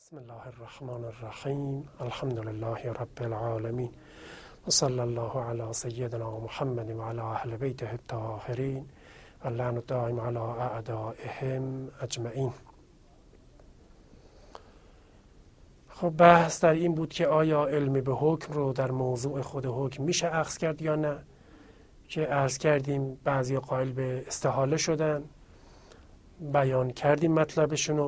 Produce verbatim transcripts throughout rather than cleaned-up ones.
بسم الله الرحمن الرحیم. الحمد لله رب العالمین و صلی الله علی سیدنا محمد و علی اهل بیته الطاهرین و اللعن الدائم علی اعدائهم اجمعین. خب بحث در این بود که آیا علم به حکم رو در موضوع خود حکم میشه اخذ کرد یا نه، که عرض کردیم بعضی قائل به استحاله شدن، بیان کردیم مطلبشونو.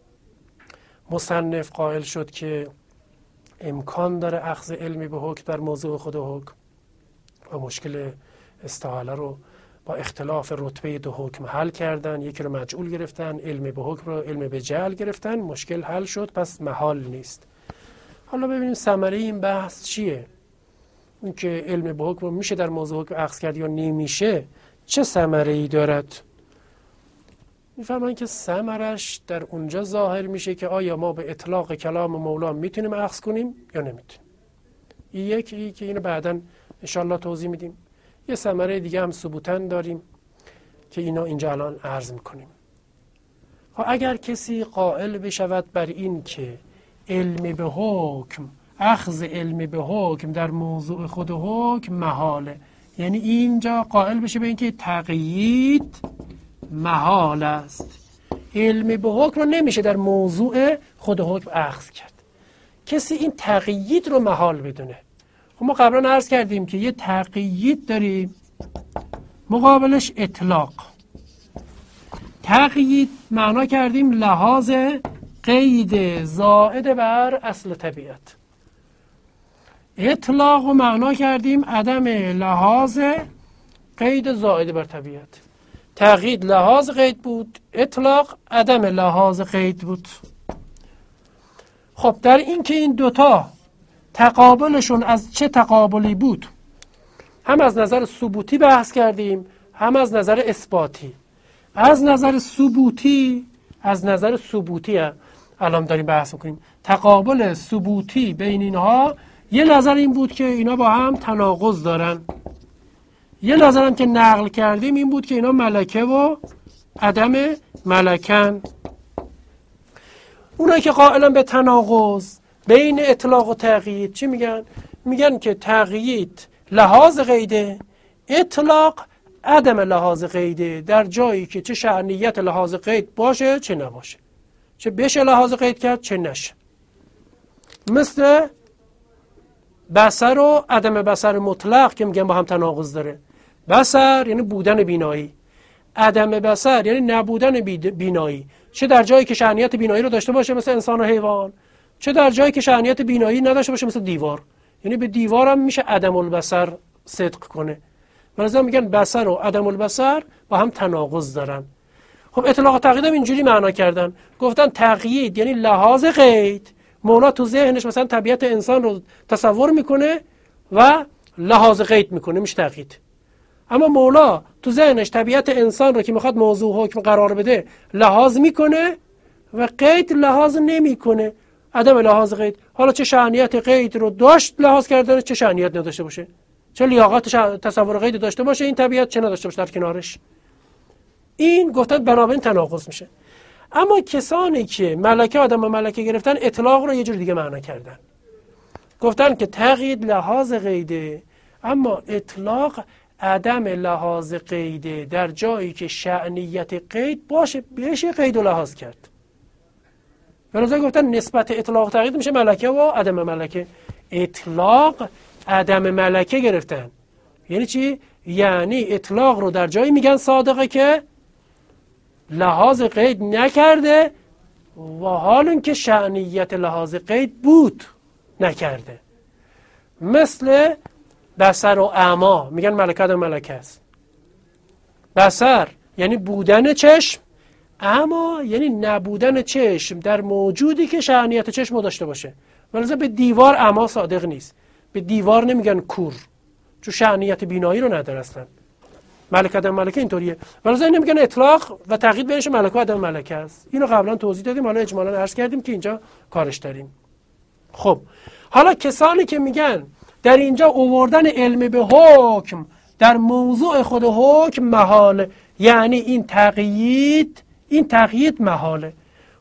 مصنف قائل شد که امکان داره اخذ علمی به حکم در موضوع خود حکم و مشکل استحاله رو با اختلاف رتبه دو حکم حل کردن. یکی رو مجعول گرفتن، علم به حکم رو علم به جعل گرفتن، مشکل حل شد، پس محال نیست. حالا ببینیم ثمره این بحث چیه. این که علم به حکم رو میشه در موضوع حکم اخذ کرد یا نمیشه، چه ثمره ای دارد؟ میفهمن که ثمرش در اونجا ظاهر میشه که آیا ما به اطلاق کلام مولا میتونیم اخذ کنیم یا نمیتونیم. این یکی که اینو بعداً انشالله توضیح میدیم. یه ثمره دیگه هم ثبوتاً داریم که اینا اینجا الان عرض میکنیم. خب اگر کسی قائل بشود بر این که علم به حکم، اخذ علم به حکم در موضوع خود حکم محاله، یعنی اینجا قائل بشه به این که تقیید محال است، علم به حکم رو نمیشه در موضوع خود حکم اخذ کرد. کسی این تقیید رو محال بدونه. خب ما قبلا عرض کردیم که یه تقیید داریم، مقابلش اطلاق. تقیید معنا کردیم لحاظ قید زائد بر اصل طبیعت. اطلاق رو معنا کردیم عدم لحاظ قید زائد بر طبیعت. تقیید لحاظ قید بود، اطلاق عدم لحاظ قید بود. خب در این که این دوتا تقابلشون از چه تقابلی بود، هم از نظر ثبوتی بحث کردیم، هم از نظر اثباتی. از نظر ثبوتی از نظر ثبوتی الان داریم بحث میکنیم. تقابل ثبوتی بین اینها، یه نظر این بود که اینا با هم تناقض دارن. یه نظرم که نقل کردیم این بود که اینا ملکه و عدم ملکن. اونایی که قائلن به تناقض بین اطلاق و تقیید چی میگن؟ میگن که تقیید لحاظ قیده، اطلاق عدم لحاظ قیده، در جایی که چه شأنیت لحاظ قید باشه چه نباشه، چه بشه لحاظ قید کرد چه نشه. مثل بصر و عدم بصر مطلق که میگن با هم تناقض داره. بصر یعنی بودن بینایی، عدم بصر یعنی نبودن بینایی، چه در جایی که شأنیت بینایی رو داشته باشه مثل انسان و حیوان، چه در جایی که شأنیت بینایی نداشته باشه مثل دیوار. یعنی به دیوار هم میشه عدم البصر صدق کنه. مثلا میگن بصر و عدم البصر با هم تناقض دارن. خب اطلاق و تقیید هم اینجوری معنا کردن، گفتن تقیید یعنی لحاظ قید. مولا تو ذهنش مثلا طبیعت انسان رو تصور میکنه و لحاظ قید میکنه، میشه تقیید. اما مولا تو ذهنش طبیعت انسان رو که میخواد موضوع حکم قرار بده لحاظ میکنه و قید لحاظ نمیکنه، عدم لحاظ قید. حالا چه شأنیت قید رو داشت لحاظ کردن، چه شأنیت نداشته باشه، چه لیاقت تصور قید داشته باشه این طبیعت، چه نداشته باشه در کنارش. این گفتن بنابراین تناقض میشه. اما کسانی که ملکه آدم و ملکه گرفتن اطلاق رو یه جور دیگه معنا کردن، گفتن که تقیید لحاظ قیده اما اطلاق عدم لحاظ قیده، در جایی که شأنیت قید باشه بشه قید و لحاظ کرد. بنابراین گفتن نسبت اطلاق تقیید میشه ملکه و عدم ملکه. اطلاق عدم ملکه گرفتن یعنی چی؟ یعنی اطلاق رو در جایی میگن صادقه که لحاظ قید نکرده و حال این که شأنیت لحاظ قید بود نکرده. مثل بصر و اعما میگن ملکه عدم ملکه است. بصر یعنی بودن چشم، اعما یعنی نبودن چشم در موجودی که شأنیت چشم داشته باشه. ولذا به دیوار اعما صادق نیست، به دیوار نمیگن کور چون شأنیت بینایی رو نداره اصلا. ملکه عدم ملکه اینطوریه. ولذا نمیگن اطلاق و تقیید بینش ملکه و عدم ملکه است. اینو قبلا توضیح دادیم، حالا اجمالا عرض کردیم که اینجا کارش داریم. خب حالا کسانی که میگن در اینجا آوردن علم به حکم در موضوع خود حکم محاله، یعنی این تقیید این تقیید محاله.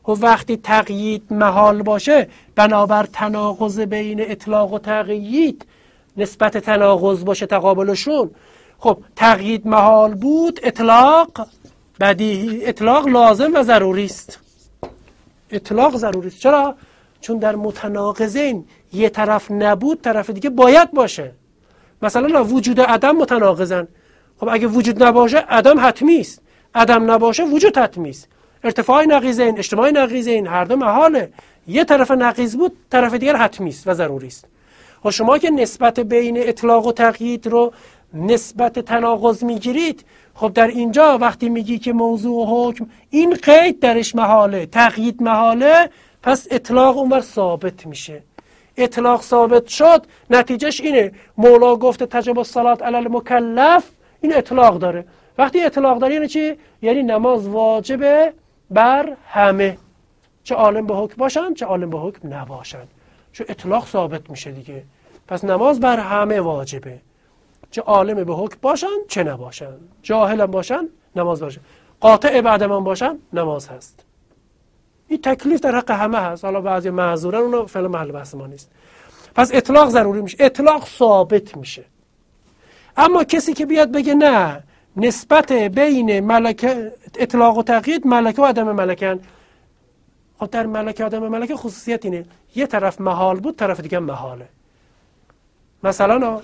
و وقتی تقیید محال باشه، بنابر تناقض بین اطلاق و تقیید نسبت تناقض باشه تقابلشون. خب تقیید محال بود، اطلاق بدیهی، اطلاق لازم و ضروری است. اطلاق ضروری است. چرا؟ چون در متناقضین یه طرف نبود، طرف دیگه باید باشه. مثلا وجود عدم متناقضن. خب اگه وجود نباشه عدم حتمی است، عدم نباشه وجود حتمی است. ارتفاع نقیضین، اجتماع نقیضین، هر دو محاله. یه طرف نقیض بود، طرف دیگر حتمی است و ضروری است. خب شما که نسبت بین اطلاق و تقیید رو نسبت تناقض میگیرید، خب در اینجا وقتی میگی که موضوع و حکم این قید درش محاله، تقیید محاله، پس اطلاق اونور ثابت میشه. اطلاق ثابت شد، نتیجهش اینه مولا گفته تجب الصلاة علی المکلف، این اطلاق داره. وقتی اطلاق داره یعنی چی؟ یعنی نماز واجبه بر همه، چه عالم به حکم باشن چه عالم به حکم نباشن، چون اطلاق ثابت میشه دیگه. پس نماز بر همه واجبه، چه عالم به حکم باشن چه نباشن، جاهل هم باشن نماز باشن، قاطع بعد من باشن نماز هست. این تکلیف در حق همه هست. حالا بعضی معذورن، اونو فعلا محل بحث ما نیست. پس اطلاق ضروری میشه، اطلاق ثابت میشه. اما کسی که بیاد بگه نه نسبت بین ملکه اطلاق و تقیید ملکه و عدم ملکن، خب در ملکه و عدم ملکه خصوصیت اینه یه طرف محال بود، طرف دیگه محاله. مثلا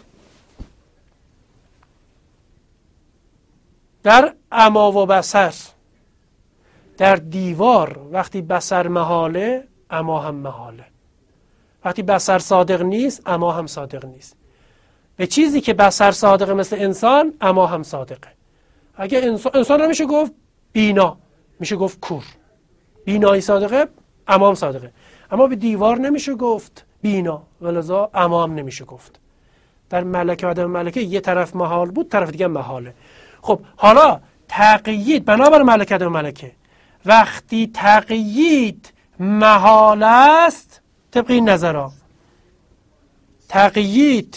در عما و بصر، در دیوار وقتی بصر محاله عما هم محاله، وقتی بصر صادق نیست عما هم صادق نیست. به چیزی که بصر صادقه مثل انسان عما هم صادقه. اگه انسان, انسان رو میشه گفت بینا، میشه گفت کور، بینایی صادقه عما هم صادقه. اما به دیوار نمیشه گفت بینا، ولذا عما هم نمیشه گفت. در ملکه و عدم ملکه یه طرف محال بود، طرف دیگه محاله. خب حالا تقیید بنابر ملکه و عدم ملکه، وقتی تقیید محال است، طبق این نظرها تقیید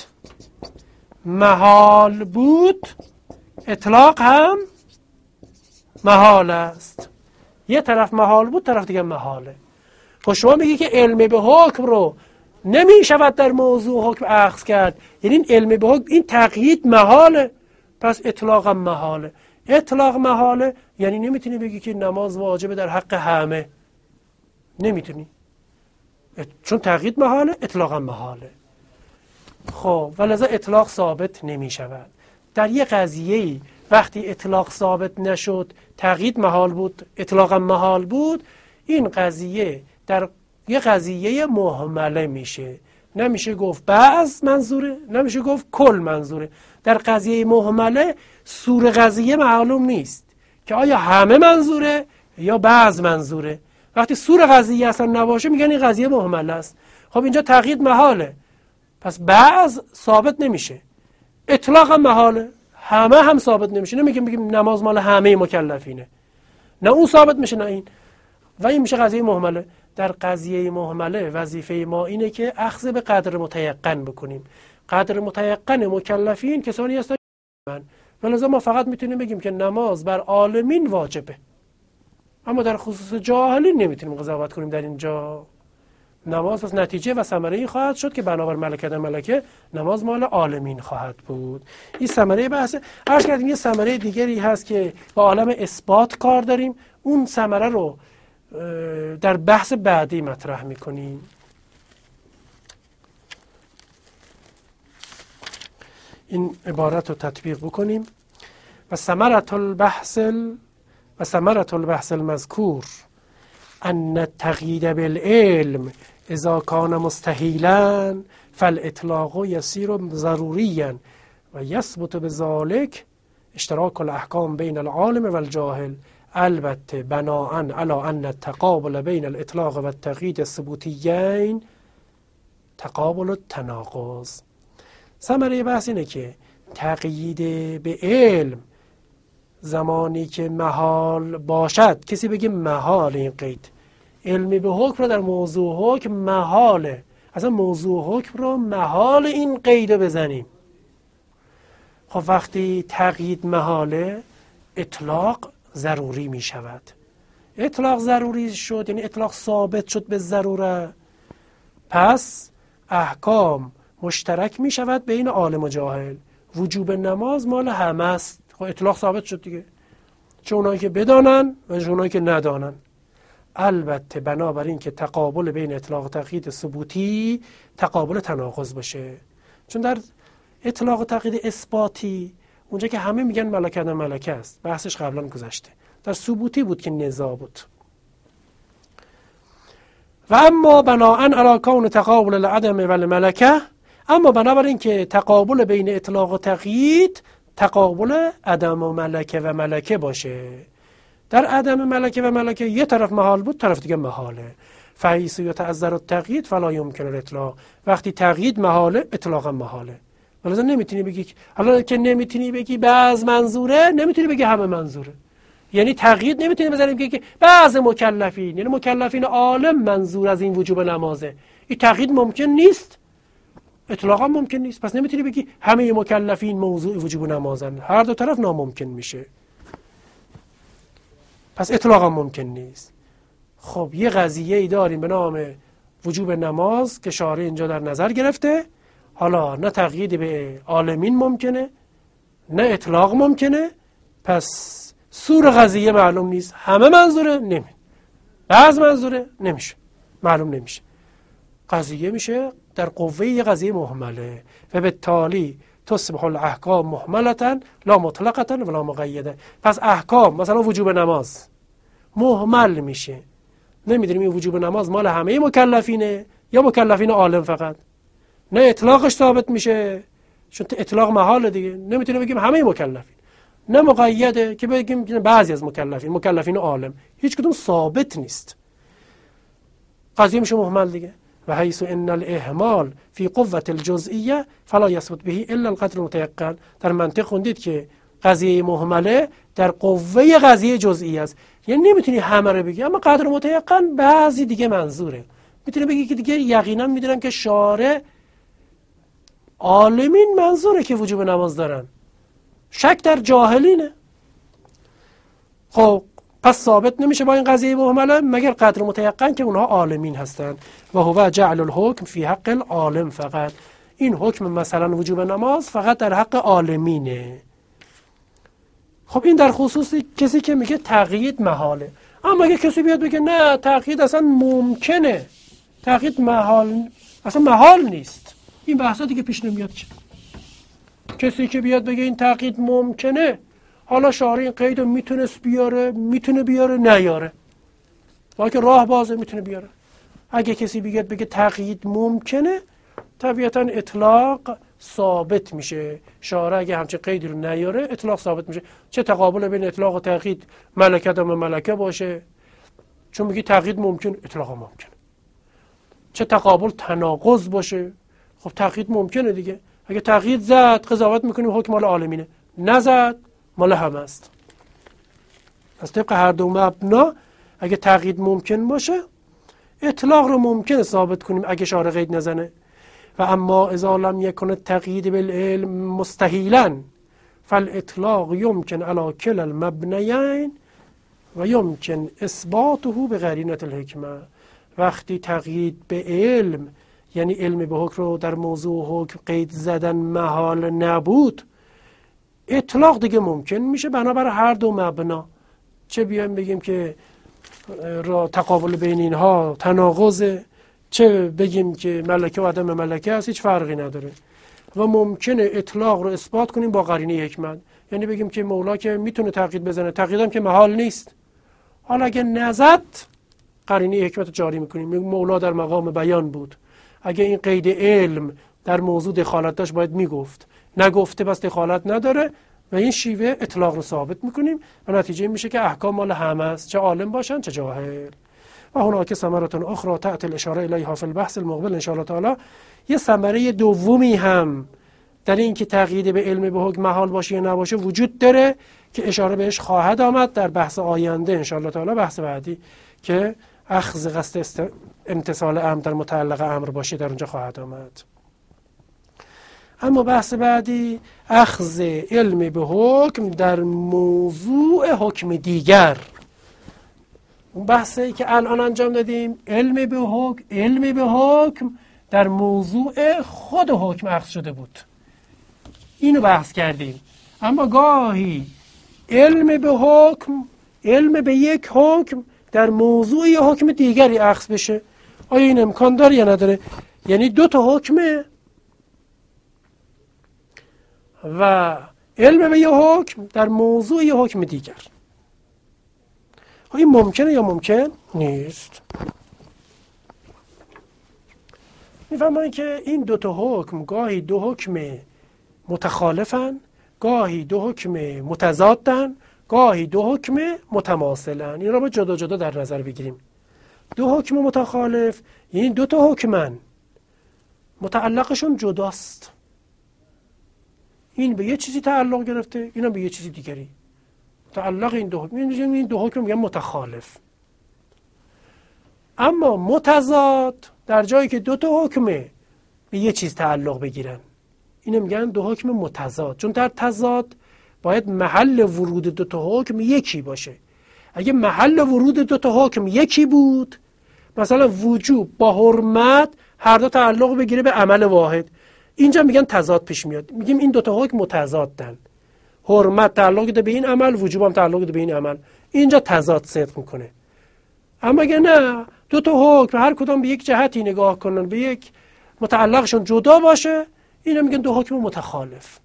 محال بود، اطلاق هم محال است. یه طرف محال بود، طرف دیگه محاله. خب شما میگی که علم به حکم رو نمی شود در موضوع حکم اخذ کرد، یعنی این علم به حکم این تقیید محاله، پس اطلاق هم محاله. اطلاق محاله یعنی نمیتونی بگی که نماز واجبه در حق همه، نمیتونی، چون تقیید محاله، اطلاق هم محاله. خب ولذا اطلاق ثابت نمی شود. در یه قضیه‌ای وقتی اطلاق ثابت نشد، تقیید محال بود، اطلاق هم محال بود، این قضیه در یه قضیه مهمله میشه. نمیشه گفت بعض منظوره، نمیشه گفت کل منظوره. در قضیه مهمله سور قضیه معلوم نیست که آیا همه منظوره یا بعض منظوره. وقتی سور قضیه اصلا نباشه میگن این قضیه مهمله است. خب اینجا تقیید محاله، پس بعض ثابت نمیشه، اطلاق هم محاله، همه هم ثابت نمیشه. نمیگیم بگیم نماز مال همه مکلفینه، نه اون ثابت میشه نه این، و این میشه قضیه مهمله. در قضیه مهمله وظیفه ما اینه که اخذ به قدر متیقن بکنیم. قدر متیقن مکلفین کسانی هستن من، ولذا ما فقط میتونیم بگیم که نماز بر عالمین واجبه، اما در خصوص جاهلین نمیتونیم قضاوت کنیم. در اینجا نماز پس نتیجه و ثمره این خواهد شد که بنابر ملکه در ملکه نماز مال عالمین خواهد بود. این ثمره بحثه. عرض کردیم یه ثمره دیگری هست که با عالم اثبات کار داریم، اون ثمره رو در بحث بعدی مطرح میکنیم. این عبارت رو تطبیق بکنیم. و ثمرة البحث و ثمرة البحث المذکور ان التقیید بالعلم اذا کان مستحیلا فالاطلاق یصیر ضروریا و یثبت بذلك اشتراک الاحکام بین العالم و الجاهل، البته بناء علی ان التقابل بین الاطلاق و التقیید الثبوتیین تقابل التناقض. ثمره بحث اینه که تقیید به علم زمانی که محال باشد، کسی بگه محال این قید، علمی به حکم رو در موضوع حکم محاله، اصلا موضوع حکم رو محال این قید رو بزنیم. خب وقتی تقیید محاله، اطلاق ضروری می شود. اطلاق ضروری شد، یعنی اطلاق ثابت شد به ضروره، پس احکام مشترک می شود بین عالم و جاهل. وجوب نماز مال همه است. خب اطلاق ثابت شد دیگه، چه اونایی که بدانن و چه اونایی که ندانن. البته بنابراین که تقابل بین اطلاق و تقیید ثبوتی تقابل تناقض باشه، چون در اطلاق و تقیید اثباتی اونجا که همه میگن ملکه نه ملکه است، بحثش قبلا گذشته، در ثبوتی بود که نزاع بود. و اما بناءً علی کون تقابل العدم و الملکه، اما بنابراین که تقابل بین اطلاق و تقیید تقابل عدم و ملکه و ملکه باشه. در عدم ملکه و ملکه یه طرف محال بود، طرف دیگه محاله. فحیث یتعذر التقیید فلا یمکن الاطلاق، وقتی تقیید محاله اطلاق هم محاله. ولذا نمیتونی بگی، حالا که نمیتونی بگی بعض منظوره، نمیتونی بگی همه منظوره. یعنی تقیید نمیتونی بزنیم که بعض مکلفین، یعنی مکلفین عالم منظور از این وجوب نمازه، این تقیید ممکن نیست، اطلاق هم ممکن نیست. پس نمیتونی بگی همه مکلفین موضوع وجوب نمازن، هر دو طرف ناممکن میشه، پس اطلاق هم ممکن نیست. خب یه قضیه ای داریم به نام وجوب نماز که شارع اینجا در نظر گرفته، حالا نه تقیید به عالمین ممکنه نه اطلاق ممکنه، پس سور قضیه معلوم نیست، همه منظوره نمی، بعض منظوره نمیشه، معلوم نمیشه. قضیه میشه در قوه یه قضیه مهمله و به تالی تصبح الاحکام محملتا لا مطلقتا ولا مقیده. پس احکام مثلا وجوب نماز محمل میشه، نمیدونیم این وجوب نماز مال همه مکلفینه یا مکلفین عالم فقط، نه اطلاقش ثابت میشه چون اطلاق محاله دیگه، نمیتونیم بگیم همه مکلفین، نه مقیده که بگیم بعضی از مکلفین، مکلفین عالم، هیچ کدوم ثابت نیست، قضیه میشه محمل دیگه. و حیث ان الاهمال فی قوة الجزئیه فلا یثبت به الا القدر المتیقن. در منطق خوندید که قضیه مهمله در قوه قضیه جزئی است، یعنی نمیتونی همه رو بگی، اما قدر متیقن بعضی دیگه منظوره، میتونی بگی که دیگه یقینا میدونم که شارع عالمین منظوره که وجوب نماز دارن، شک در جاهلینه. خب پس ثابت نمیشه با این قضیه مهمله مگر قدر متیقن که اونها عالمین هستند. و هو جعل الحکم فی حق العالم فقط، این حکم مثلا وجوب نماز فقط در حق عالمینه. خب این در خصوص کسی که میگه تقیید محاله. اما اگه کسی بیاد بگه نه تقیید اصلا ممکنه، تقیید محال اصلا محال نیست، این بحثا دیگه پیش نمیاد. چه کسی که بیاد بگه این تقیید ممکنه، حالا شارع این قید رو میتونست بیاره، میتونه بیاره، نیاره، با که راه بازه میتونه بیاره. اگه کسی بیاد بگه تقیید ممکنه، طبیعتا اطلاق ثابت میشه. شارع اگه همچه قیدی رو نیاره اطلاق ثابت میشه. چه تقابل بین اطلاق و تقیید ملکه دم ملکه باشه، چون میگی تقیید ممکن اطلاق ممکن، چه تقابل تناقض باشه، خب تقیید ممکنه دیگه. اگه تقیید زد قضاوت میکنیم حکم مال عالمینه، نزد مال همه است. از طبق هر دو مبنا اگه تقیید ممکن باشه اطلاق رو ممکنه ثابت کنیم اگه شارع قید نزنه. و اما اذا لم یکن التقیید بالعلم مستحیلا فالاطلاق یمکن علی کل المبنیین و یمکن اثباته بقرینه الحکمه. وقتی تقیید به علم یعنی علم به حکم رو در موضوع حکم قید زدن محال نبود، اطلاق دیگه ممکن میشه بنابر هر دو مبنا. چه بیایم بگیم که را تقابل بین اینها تناقضه، چه بگیم که ملکه و عدم ملکه هست، هیچ فرقی نداره. و ممکنه اطلاق رو اثبات کنیم با قرینه حکمت، یعنی بگیم که مولا که میتونه تقیید بزنه، تقیید هم که محال نیست. حالا اگه نزد قرینه حکمت رو جاری میکنیم، میگیم مولا در مقام بیان بود، اگه این قید علم در موضوع دخالت داشت باید میگفت، نگفته بس دخالت نداره، و این شیوه اطلاق رو ثابت میکنیم و نتیجه میشه که احکام مال همه است، چه عالم باشن چه جاهل. و هناک ثمرة اخرى تأتي الاشاره الیها فی البحث المقبل ان شاء الله تعالی. یه ثمره دومی هم در این که تقیید به علم به حکم محال باشه یا نباشه وجود داره که اشاره بهش خواهد آمد در بحث آینده ان شاء الله تعالی، بحث بعدی که اخذ قصد است... امتصال امر در متعلق امر باشه در اونجا خواهد آمد. اما بحث بعدی اخذ علم به حکم در موضوع حکم دیگر. اون بحثی که الان انجام دادیم، علم به حکم، علم به حکم در موضوع خود حکم اخذ شده بود، اینو بحث کردیم. اما گاهی علم به حکم، علم به یک حکم در موضوع یک حکم دیگری اخذ بشه. آیا این امکان داره یا نداره؟ یعنی دو تا حکمه و علم به یک حکم در موضوع یک حکم دیگر. این ممکنه یا ممکن نیست؟ میفهمن که این دو تا حکم گاهی دو حکم متخالفن، گاهی دو حکم متضادن، گاهی دو حکم متماثلن. این را با جدا جدا در نظر بگیریم. دو حکم متخالف یعنی دو تا حکمن، متعلقشون جداست. این به یه چیزی تعلق گرفته، اینم به یه چیزی دیگری. تعلق این دو حکم، این دو حکم میگن متخالف. اما متضاد در جایی که دو تا حکم به یه چیز تعلق بگیرن، اینو میگن دو حکم متضاد. چون در تضاد باید محل ورود دو تا حکم یکی باشه. اگه محل ورود دو تا حکم یکی بود، مثلا وجوب با حرمت هر دو تعلق بگیره به عمل واحد، اینجا میگن تضاد پیش میاد. میگیم این دو تا حکم متضادن. حرمت تعلق ده به این عمل، وجوب هم تعلق ده به این عمل. اینجا تضاد صدق میکنه. اما اگه نه، دو تا حکم هر کدام به یک جهتی نگاه کنن، به یک متعلقشون جدا باشه، اینا میگن دو حکم متخالف.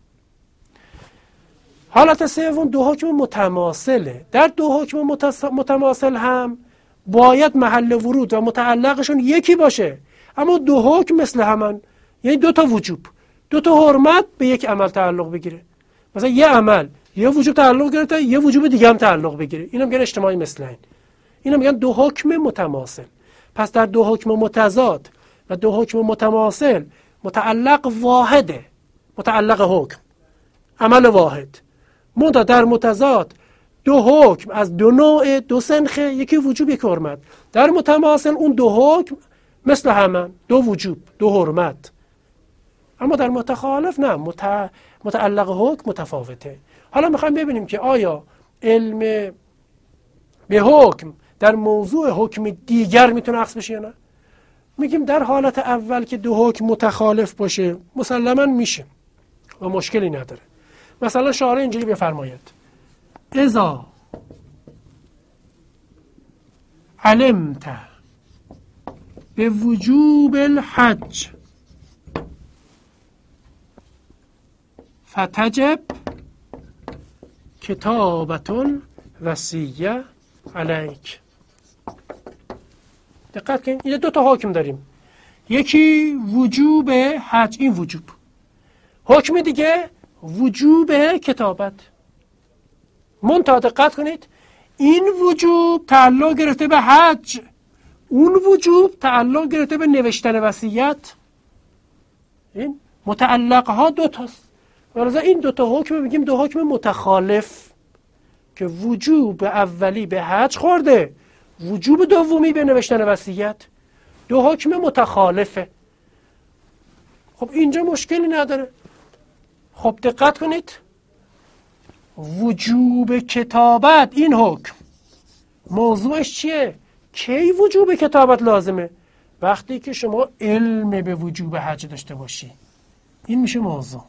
حالت سوم دو حکم متماثله. در دو حکم متماثل هم باید محل ورود و متعلقشون یکی باشه، اما دو حکم مثل همن. یعنی دو تا وجوب، دو تا حرمت به یک عمل تعلق بگیره. مثلا یه عمل یه وجوب تعلق گرفته، یه وجوب دیگه هم تعلق بگیره، اینا میگن اجتماعی مثل این. اینا میگن دو حکم متماثل. پس در دو حکم متضاد و دو حکم متماثل متعلق واحده، متعلق حکم، عمل واحد. منتها در متضاد دو حکم از دو نوع، دو سنخه، یکی وجوب یک حرمت. در متماثل اون دو حکم مثل همن، دو وجوب دو حرمت. اما در متخالف نه، مت... متعلق حکم متفاوته. حالا میخوایم ببینیم که آیا علم به حکم در موضوع حکم دیگر میتونه اخذ بشه یا نه. میگیم در حالت اول که دو حکم متخالف باشه مسلما میشه و مشکلی نداره. مثلا شارع اینجوری بفرماید: اذا علمت به وجوب الحج فتجب کتابة وصیه علیک. دقت کنید، این دو تا حکم داریم. یکی وجوب حج، این وجوب. حکم دیگه وجوب کتابت. منتها دقت کنید، این وجوب تعلق گرفته به حج، اون وجوب تعلق گرفته به نوشتن وصیت. این متعلقه ها دو تاست. ولذا این دو تا حکم میگیم دو حکم متخالف که وجوب اولی به حج خورده، وجوب دومی به نوشتن وصیت. دو حکم متخالفه. خب اینجا مشکلی نداره. خب دقت کنید، وجوب کتابت، این حکم موضوعش چیه؟ کی وجوب کتابت لازمه؟ وقتی که شما علم به وجوب حج داشته باشی، این میشه موضوع.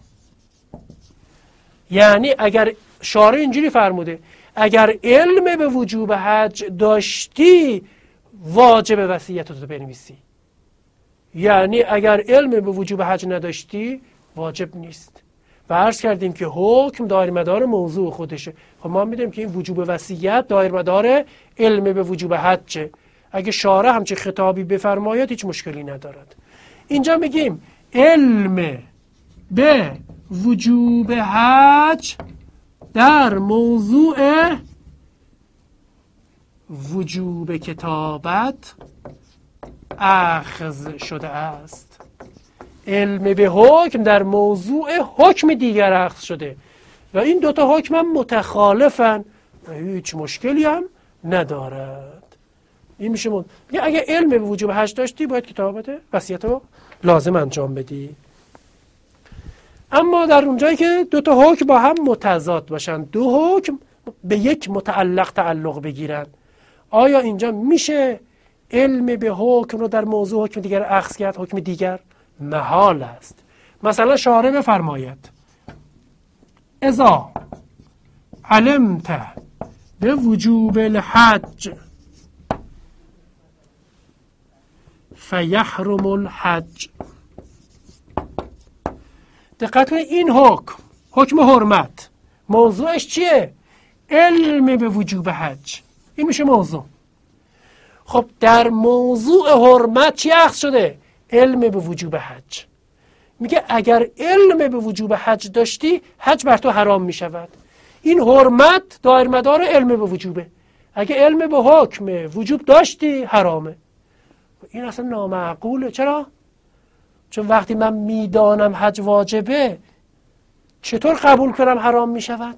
یعنی اگر شارع اینجوری فرموده اگر علم به وجوب حج داشتی واجب وصیت رو بنویسی. یعنی اگر علم به وجوب حج نداشتی واجب نیست. و عرض کردیم که حکم دایر مدار موضوع خودشه. خب ما میدونیم که این وجوب وصیت دایر مدار علم به وجوب حجه. اگه شارع همچه خطابی بفرماید هیچ مشکلی ندارد. اینجا میگیم علم به وجوب حج در موضوع وجوب کتابت اخذ شده است. علم به حکم در موضوع حکم دیگر اخذ شده و این دوتا حکم هم متخالفن و هیچ مشکلی هم ندارد. این میشه من اگه علم به وجوب حج داشتی باید کتابت وصیت رو لازم انجام بدی. اما در اونجایی که دو تا حکم با هم متضاد باشن، دو حکم به یک متعلق تعلق بگیرن، آیا اینجا میشه علم به حکم رو در موضوع حکم دیگر اخذ کرد؟ حکم دیگر محال است. مثلا شارع بفرماید اذا علمت به وجوب الحج فیحرم الحج. دقت کنید این حکم، حکم حرمت، موضوعش چیه؟ علم به وجوب حج. این میشه موضوع. خب در موضوع حرمت چی اخذ شده؟ علم به وجوب حج. میگه اگر علم به وجوب حج داشتی حج بر تو حرام میشود. این حرمت دایر مدار علم به وجوبه. اگه علم به حکم وجوب داشتی حرامه. این اصلا نامعقوله. چرا؟ چون وقتی من میدانم حج واجبه چطور قبول کنم حرام میشود؟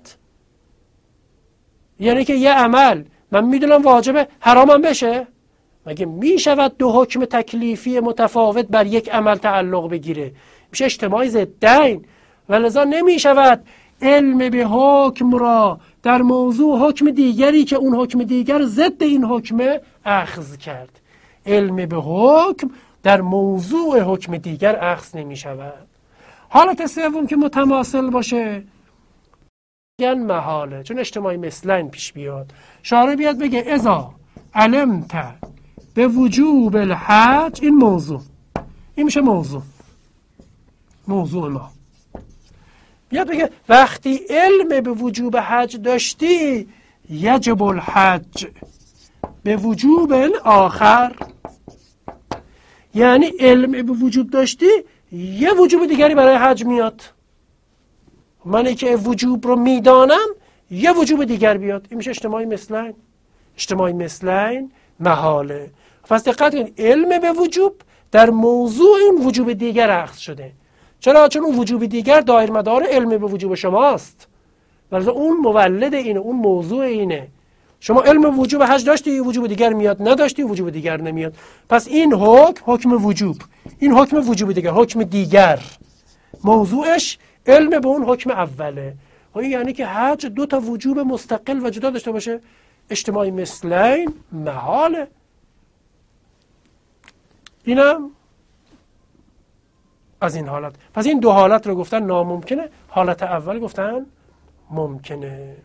یعنی که یه عمل من میدونم واجبه حرامم بشه؟ مگه میشود دو حکم تکلیفی متفاوت بر یک عمل تعلق بگیره؟ میشه اجتماعی ضدین. ولذا نمیشود علم به حکم را در موضوع حکم دیگری که اون حکم دیگر ضد این حکم اخذ کرد. علم به حکم در موضوع حکم دیگر اخذ نمی شود. حالت سوم که متماثل باشه یعنی محاله، چون اجتماعی مثلن پیش بیاد. شارع بیاد بگه اذا علمت به وجوب الحج، این موضوع، این میشه موضوع موضوع ما. بیاد بگه وقتی علم به وجوب حج داشتی یجب الحج به وجوب آخر، یعنی علم به وجوب داشتی یه وجوب دیگری برای حج میاد. منی که وجوب رو میدانم یه وجوب دیگر بیاد. این میشه اجتماعی مثلین. اجتماعی مثلین محاله. پس دقت کنید علم به وجوب در موضوع این وجوب دیگر اخذ شده. چرا؟ چون اون وجوب دیگر دایر مدار علم به وجوب شماست. ولی اون مولد اینه، اون موضوع اینه. شما علم وجوب حج داشتی وجوب دیگر میاد، نداشتی وجوب دیگر نمیاد. پس این حکم حکم وجوب، این حکم وجوب دیگر، حکم دیگر موضوعش علم به اون حکم اوله. این یعنی که حج دو تا وجوب مستقل و جدا داشته باشه. اجتماعی مثلین محاله. اینم از این حالت. پس این دو حالت رو گفتن ناممکنه، حالت اول گفتن ممکنه.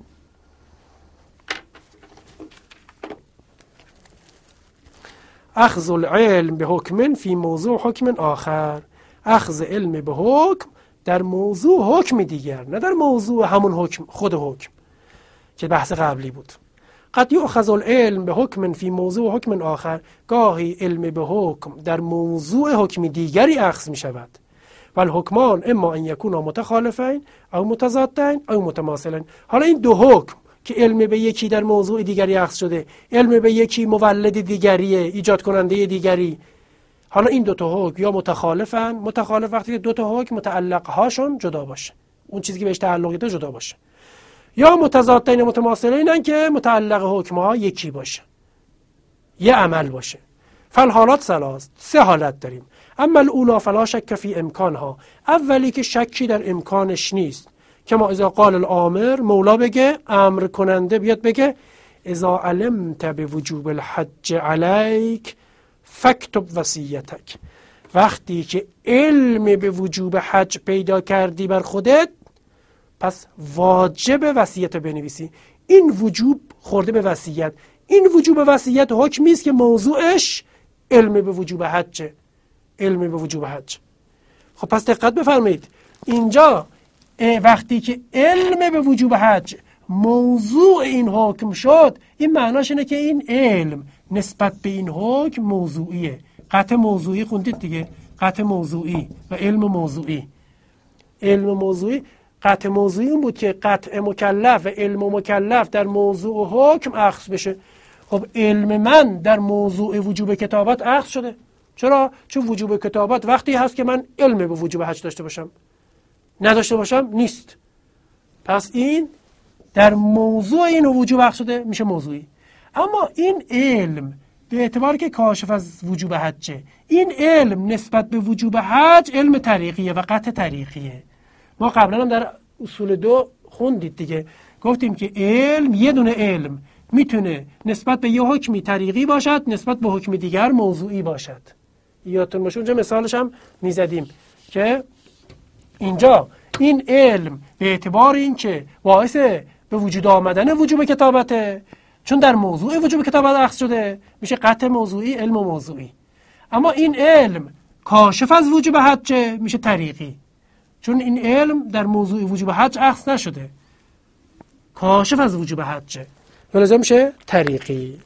اخذ العلم به حکم فی موضوع حکم آخر، اخذ علم به حکم در موضوع حکم دیگر، نه در موضوع همون حکم، خود حکم که بحث قبلی بود. قد یؤخذ العلم به حکم فی موضوع حکم آخر، گاهی علم به حکم در موضوع حکم دیگری اخذ می شود. و الحکمان اما ان یکونا متخالفین او متضادین او متماثلین. حالا این دو حکم که علم به یکی در موضوع دیگری اخذ شده، علم به یکی مولد دیگریه، ایجاد کننده دیگری، حالا این دو تا حکم یا متخالفن، متخالف وقتی که دو تا حکم متعلق هاشون جدا باشه، اون چیزی که بهش تعلق داره جدا باشه، یا متضادین متماثلینن که متعلق حکم ها یکی باشه، یه عمل باشه. فالحالات ثلاث، سه حالت داریم. اما الاولی فلا شک فی امکانها، اولی که شکی در امکانش نیست، که ما اذا قال الامر، مولا بگه، امر کننده بیاد بگه اذا علمت بوجوب الحج علیک فاکتب وصیتک، وقتی که علم به وجوب حج پیدا کردی بر خودت پس واجب وصیت بنویسی. این وجوب خورده به وصیت، این وجوب وصیت حکمی است که موضوعش علم به وجوب حج، علم به وجوب حج. خب پس دقت بفرمایید، اینجا وقتی که علم به وجوب حج موضوع این حکم شد، این معناش اینه که این علم نسبت به این حکم موضوعیه. قطع موضوعی خوندید دیگه، قطع موضوعی و علم موضوعی. علم موضوعی، قطع موضوعی اون بود که قطع مکلف و علم مکلف در موضوع حکم اخذ بشه. خب علم من در موضوع وجوب کتابت اخذ شده. چرا؟ چون وجوب کتابت وقتی هست که من علم به وجوب حج داشته باشم، نداشته باشم نیست. پس این در موضوع این وجوب اخذ شده، میشه موضوعی. اما این علم به اعتبار که کاشف از وجوب حجه، این علم نسبت به وجوب حج علم طریقیه و قطع طریقیه. ما قبلا هم در اصول دو خوندید دیگه، گفتیم که علم، یه دونه علم میتونه نسبت به یه حکمی طریقی باشد، نسبت به حکم دیگر موضوعی باشد. یادتون باشه اونجا مثالش هم میزدیم که اینجا این علم به اعتبار این که باعث به وجود آمدن وجوب کتابته، چون در موضوع وجوب کتابت اخذ شده، میشه قطع موضوعی، علم و موضوعی. اما این علم کاشف از وجوب حجه، میشه طریقی، چون این علم در موضوع وجوب حج اخذ نشده، کاشف از وجوب حجه، ولذا میشه طریقی.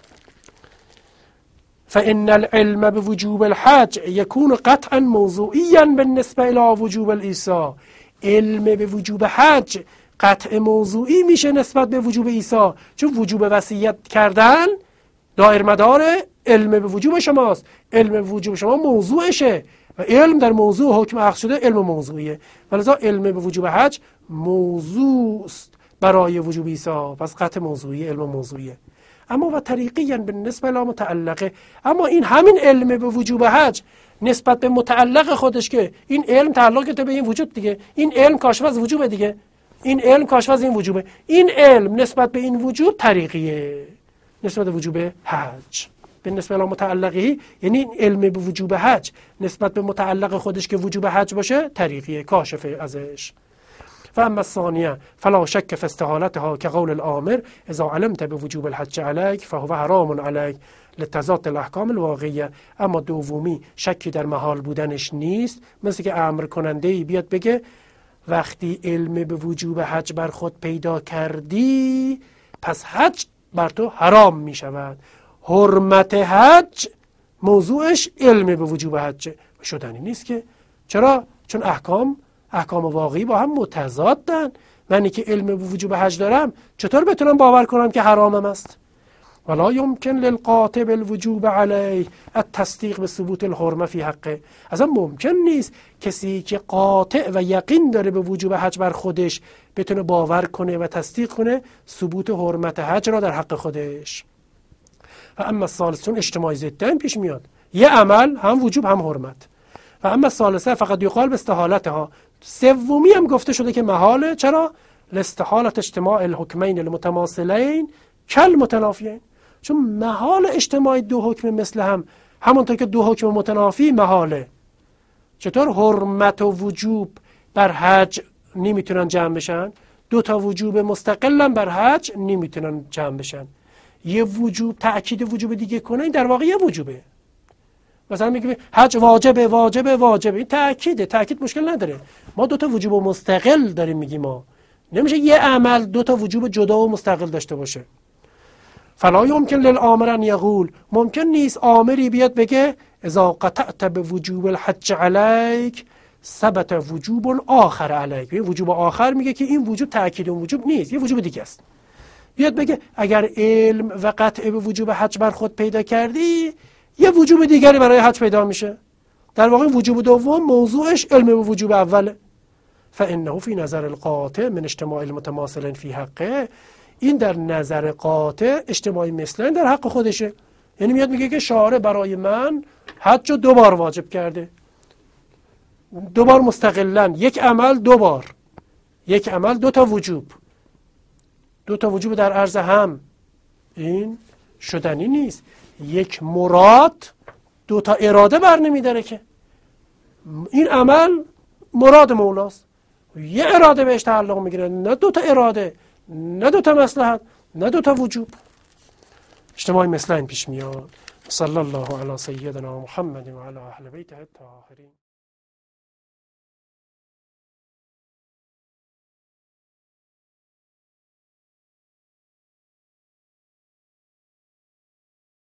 فإن العلم بوجوب الحج يكون قطعا موضوعيا بالنسبة إلى وجوب الإيساء. علم به وجوب حج قطع موضوعی میشه نسبت به وجوب عیسی، چون وجوب وصیت کردن دایر مدار علم به وجوب شماست، علم به وجوب شما موضوعشه و علم در موضوع حکم اخذ شده علم موضوعیه، ولذا علم به وجوب حج موضوع است برای وجوب عیسی، پس قطع موضوعی علم موضوعیه. اما و طریقیاً بالنسبه لا متعلقه، اما این همین علم به وجوب حج نسبت به متعلق خودش که این علم تعلق به این وجود دیگه، این علم کاشف از وجوب دیگه، این علم کاشف از این وجوبه، این علم نسبت به این وجود طریقیه نسبت به وجوب حج. بالنسبه لا متعلقه یعنی این علم به وجوب حج نسبت به متعلق خودش که وجوب حج باشه طریقیه، کاشفه ازش. فاما الثانیه فلا شک فی استحالتها كقول الآمر اذا علمت بوجوب الحج عليك فهو حرام عليك لتضاد الاحکام الواقعیه. اما دومی شکی در محال بودنش نیست، مثل که امر کننده ای بیاد بگه وقتی علم به وجوب حج بر خود پیدا کردی پس حج بر تو حرام می شود. حرمت حج موضوعش علم به وجوب حج شدنی نیست که. چرا؟ چون احکام احکام واقعی با هم متضادن. منی که علم به وجوب حج دارم چطور بتونم باور کنم که حرامم است؟ ولا يمكن للقاطع بالوجوب عليه التصديق بثبوت الحرمه في حقه. اصلا ممکن نیست کسی که قاطع و یقین داره به وجوب حج بر خودش بتونه باور کنه و تصدیق کنه ثبوت حرمت حج را در حق خودش. و اما الثالثون اجتماعی ضدن پیش میاد، یه عمل هم وجوب هم حرمت. و اما الثالثه فقط یقال به استحالتها. سومی هم گفته شده که محاله. چرا؟ لاستحالت اجتماع الحکمین المتماثلین کالمتنافیین، چون محال اجتماع دو حکم مثل هم، همونطور که دو حکم متنافی محاله. چطور حرمت و وجوب بر حج نمیتونن جمع بشن؟ دو تا وجوب مستقلن بر حج نمیتونن جمع بشن. یه وجوب تأکید وجوب دیگه کنه، این در واقع یه وجوبه. مثلا میگه حج واجبه واجبه واجبه، این تأکیده، تأکید مشکل نداره. ما دو تا وجوب مستقل داریم میگیم، ما نمیشه یه عمل دو تا وجوب جدا و مستقل داشته باشه. فلا يمكن للآمر ان يقول، ممکن نیست آمری بیاد بگه اذا قطعت بوجوب الحج عليك ثبت وجوب آخر عليك. وجوب آخر میگه که این وجوب تأکید اون وجوب نیست، یه وجوب دیگه است. بیاد بگه اگر علم و قطع به وجوب حج بر خود پیدا کردی یه وجوب دیگری برای حج پیدا میشه. در واقع وجوب دوم موضوعش علم به وجوب اوله. فانه فی نظر القاطع من اجتماع المتماثلین فی حقه، این در نظر قاطع اجتماعی مثلن در حق خودشه. یعنی میاد میگه که شارع برای من حج رو دو بار واجب کرده، دو بار مستقلن، یک عمل دو بار، یک عمل دو تا وجوب، دو تا وجوب در عرض هم، این شدنی نیست. یک مراد دو تا اراده بر نمیداره که. این عمل مراد مولاست، یه اراده بهش تعلق میگیره، نه دو تا اراده، نه دو تا مصلحت، نه دو تا وجوب. اجتماعی مثل این پیش میاد. صلی الله علی سیدنا محمد و علی اهل بیته الطاهرین.